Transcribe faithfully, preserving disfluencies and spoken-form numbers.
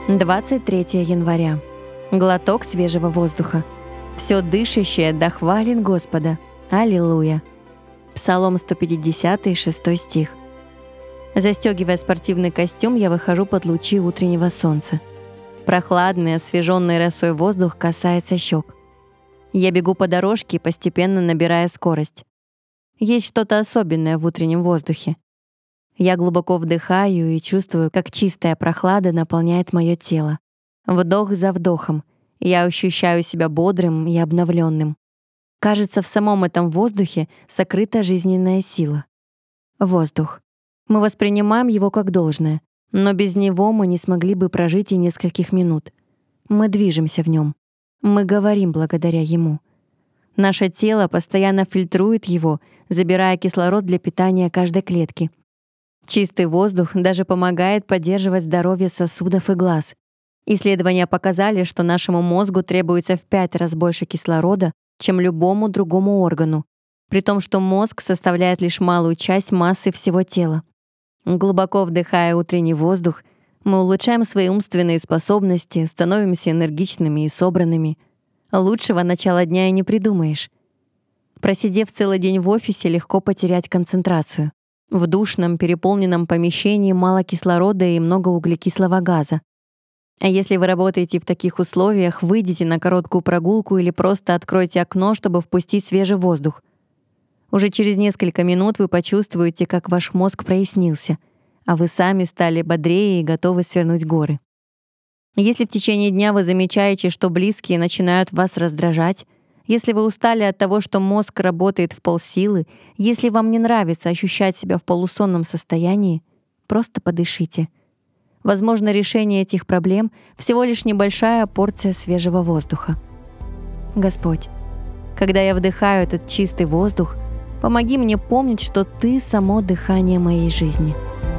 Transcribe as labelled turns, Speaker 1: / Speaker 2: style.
Speaker 1: двадцать третьего января. Глоток свежего воздуха. Все дышащее да хвалит Господа. Аллилуйя. Псалом сто пятидесятый, шестой стих. Застегивая спортивный костюм, я выхожу под лучи утреннего солнца. Прохладный, освеженный росой воздух касается щек. Я бегу по дорожке, постепенно набирая скорость. Есть что-то особенное в утреннем воздухе. Я глубоко вдыхаю и чувствую, как чистая прохлада наполняет мое тело. Вдох за вдохом. Я ощущаю себя бодрым и обновленным. Кажется, в самом этом воздухе сокрыта жизненная сила. Воздух. Мы воспринимаем его как должное, но без него мы не смогли бы прожить и нескольких минут. Мы движемся в нем. Мы говорим благодаря ему. Наше тело постоянно фильтрует его, забирая кислород для питания каждой клетки. Чистый воздух даже помогает поддерживать здоровье сосудов и глаз. Исследования показали, что нашему мозгу требуется в пять раз больше кислорода, чем любому другому органу, при том, что мозг составляет лишь малую часть массы всего тела. Глубоко вдыхая утренний воздух, мы улучшаем свои умственные способности, становимся энергичными и собранными. Лучшего начала дня и не придумаешь. Просидев целый день в офисе, легко потерять концентрацию. В душном, переполненном помещении мало кислорода и много углекислого газа. А если вы работаете в таких условиях, выйдите на короткую прогулку или просто откройте окно, чтобы впустить свежий воздух. Уже через несколько минут вы почувствуете, как ваш мозг прояснился, а вы сами стали бодрее и готовы свернуть горы. Если в течение дня вы замечаете, что близкие начинают вас раздражать, если вы устали от того, что мозг работает в полсилы, если вам не нравится ощущать себя в полусонном состоянии, просто подышите. Возможно, решение этих проблем — всего лишь небольшая порция свежего воздуха. Господь, когда я вдыхаю этот чистый воздух, помоги мне помнить, что Ты — само дыхание моей жизни.